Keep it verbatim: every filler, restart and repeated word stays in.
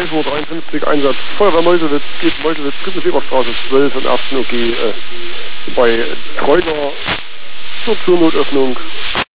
elf Uhr dreiundfünfzig, Einsatz Feuerwehr Meuselwitz, geht Meuselwitz, Krippenseberstraße zwölf und ersten O G äh, bei Treuner zur Türnotöffnung.